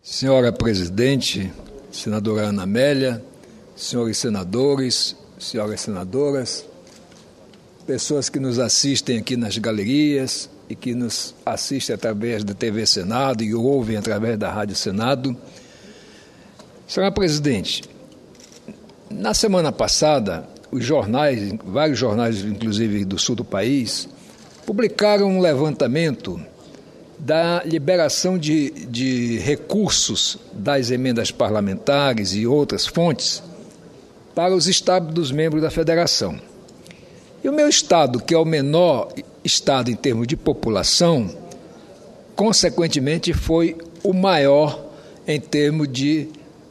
Senhora Presidente, senadora Ana Amélia, senhores senadores, senhoras senadoras, pessoas que nos assistem aqui nas galerias e que nos assistem através da TV Senado e ouvem através da Rádio Senado. Senhora Presidente, na semana passada, os jornais, vários jornais, inclusive do sul do país, publicaram um levantamento da liberação de recursos das emendas parlamentares e outras fontes para os estados dos membros da federação. E o meu estado, que é o menor estado em termos de população, consequentemente foi o maior em termos de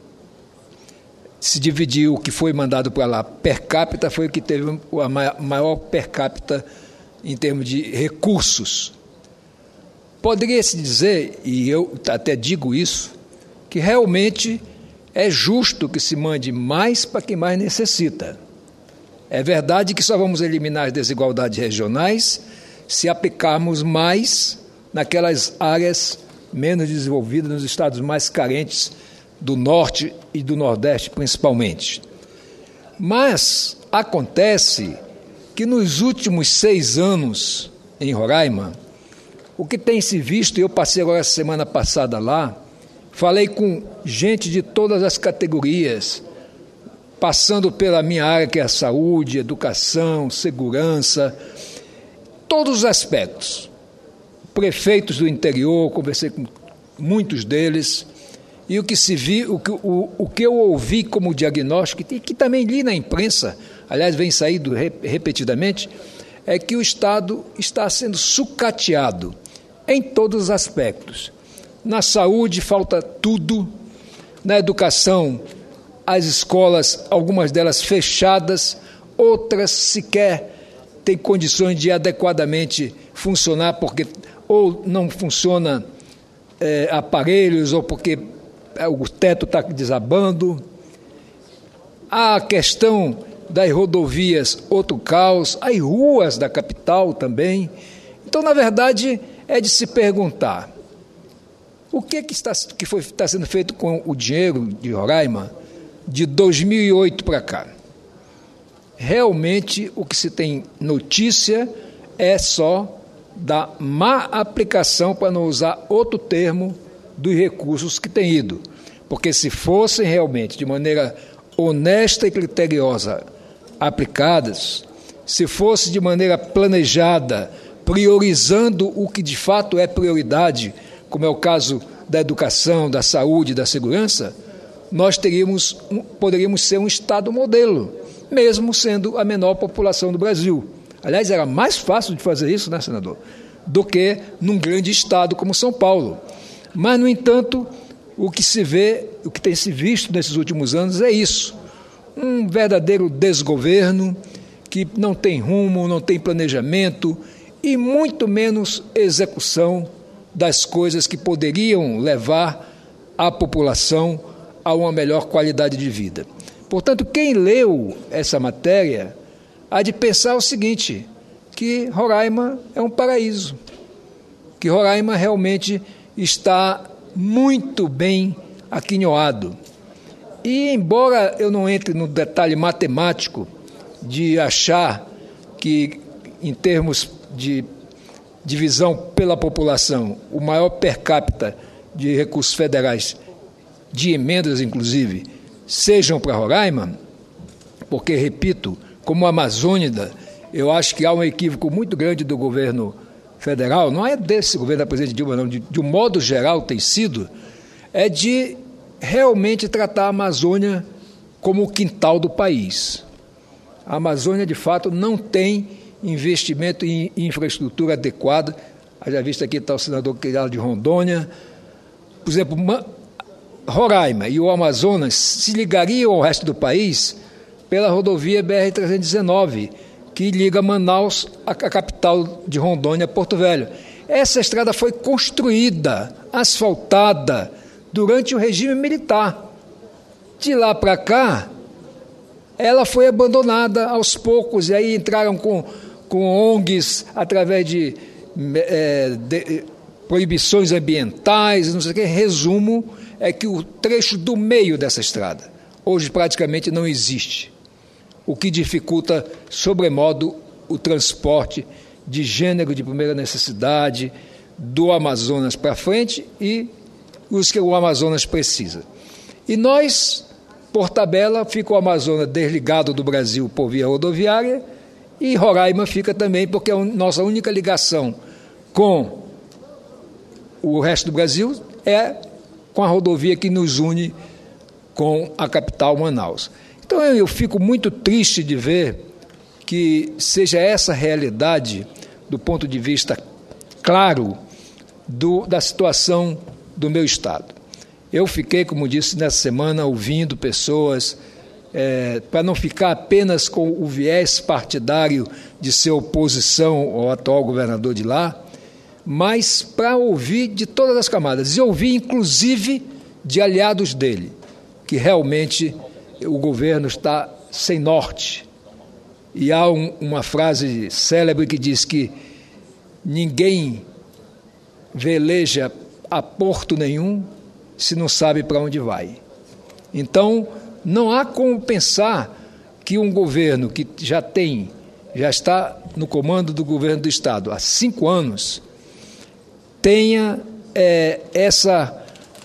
se dividir o que foi mandado para lá per capita, foi o que teve a maior per capita em termos de recursos. Poderia-se dizer, e eu até digo isso, que realmente é justo que se mande mais para quem mais necessita. É verdade que só vamos eliminar as desigualdades regionais se aplicarmos mais naquelas áreas menos desenvolvidas, nos estados mais carentes do Norte e do Nordeste, principalmente. Mas acontece que nos últimos 6 anos, em Roraima, o que tem se visto, eu passei agora essa semana passada lá, falei com gente de todas as categorias, passando pela minha área, que é a saúde, educação, segurança, todos os aspectos. Prefeitos do interior, conversei com muitos deles, e o que se viu, o que eu ouvi como diagnóstico, e que também li na imprensa, aliás, vem saído repetidamente, é que o Estado está sendo sucateado em todos os aspectos. Na saúde falta tudo, na educação as escolas, algumas delas fechadas, outras sequer têm condições de adequadamente funcionar, porque ou não funciona aparelhos, ou porque o teto está desabando. A questão das rodovias, outro caos, as ruas da capital também. Então, na verdade, é de se perguntar o que está sendo feito com o dinheiro de Roraima de 2008 para cá. Realmente, o que se tem notícia é só da má aplicação, para não usar outro termo, dos recursos que têm ido. Porque se fossem realmente de maneira honesta e criteriosa aplicadas, se fosse de maneira planejada, priorizando o que de fato é prioridade, como é o caso da educação, da saúde, da segurança, nós poderíamos ser um Estado modelo, mesmo sendo a menor população do Brasil. Aliás, era mais fácil de fazer isso, né, senador, do que num grande Estado como São Paulo. Mas, no entanto, o que se vê, o que tem se visto nesses últimos anos é isso, um verdadeiro desgoverno que não tem rumo, não tem planejamento e muito menos execução das coisas que poderiam levar a população a uma melhor qualidade de vida. Portanto, quem leu essa matéria há de pensar o seguinte, que Roraima é um paraíso, que Roraima realmente está muito bem aquinhoado. E, embora eu não entre no detalhe matemático de achar que, em termos de divisão pela população, o maior per capita de recursos federais, de emendas inclusive, sejam para Roraima, porque, repito, como amazônida, eu acho que há um equívoco muito grande do governo federal, não é desse governo da presidente Dilma, não, de um modo geral tem sido, é de realmente tratar a Amazônia como o quintal do país. A Amazônia, de fato, não tem investimento em infraestrutura adequada. Já visto aqui está o senador Criado de Rondônia. Por exemplo, Roraima e o Amazonas se ligariam ao resto do país pela rodovia BR-319, que liga Manaus à capital de Rondônia, Porto Velho. Essa estrada foi construída, asfaltada, durante o regime militar. De lá para cá, ela foi abandonada aos poucos, e aí entraram com ONGs através de proibições ambientais, não sei o que. Resumo, é que o trecho do meio dessa estrada hoje praticamente não existe, o que dificulta sobremodo o transporte de gênero de primeira necessidade do Amazonas para frente e os que o Amazonas precisa. E nós, por tabela, fica o Amazonas desligado do Brasil por via rodoviária e Roraima fica também porque a nossa única ligação com o resto do Brasil é com a rodovia que nos une com a capital Manaus. Então eu fico muito triste de ver que seja essa realidade, do ponto de vista claro, da situação do meu Estado. Eu fiquei, como disse, nessa semana, ouvindo pessoas, para não ficar apenas com o viés partidário de ser oposição ao atual governador de lá, mas para ouvir de todas as camadas, e ouvir inclusive de aliados dele, que realmente o governo está sem norte. E há uma frase célebre que diz que ninguém veleja a porto nenhum se não sabe para onde vai. Então, não há como pensar que um governo que já está no comando do governo do Estado há 5 anos, tenha essa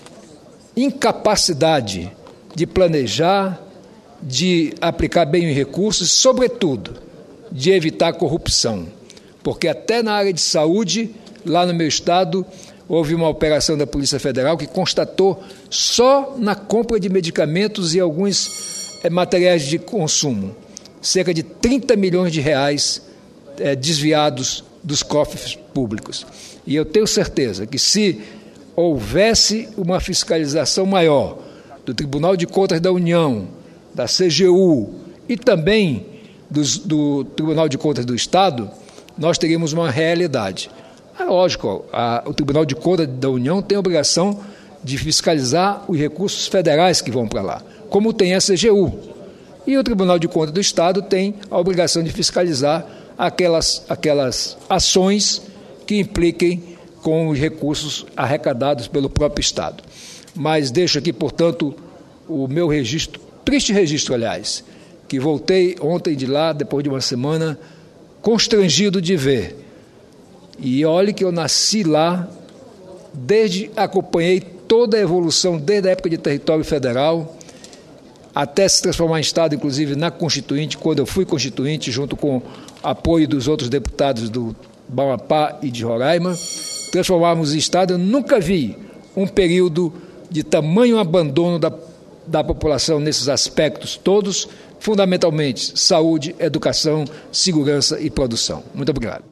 incapacidade de planejar, de aplicar bem os recursos, sobretudo, de evitar corrupção. Porque até na área de saúde, lá no meu estado, houve uma operação da Polícia Federal que constatou só na compra de medicamentos e alguns materiais de consumo, cerca de 30 milhões de reais desviados dos cofres públicos. E eu tenho certeza que se houvesse uma fiscalização maior do Tribunal de Contas da União, da CGU e também do Tribunal de Contas do Estado, nós teríamos uma realidade. Lógico, o Tribunal de Contas da União tem a obrigação de fiscalizar os recursos federais que vão para lá, como tem a CGU. E o Tribunal de Contas do Estado tem a obrigação de fiscalizar aquelas ações que impliquem com os recursos arrecadados pelo próprio Estado. Mas deixo aqui, portanto, o meu registro, triste registro, aliás, que voltei ontem de lá, depois de uma semana, constrangido de ver. E olhe que eu nasci lá, acompanhei toda a evolução, desde a época de território federal, até se transformar em Estado, inclusive na Constituinte, quando eu fui Constituinte, junto com apoio dos outros deputados do Amapá e de Roraima, transformarmos em Estado. Eu nunca vi um período de tamanho abandono da população nesses aspectos todos, fundamentalmente saúde, educação, segurança e produção. Muito obrigado.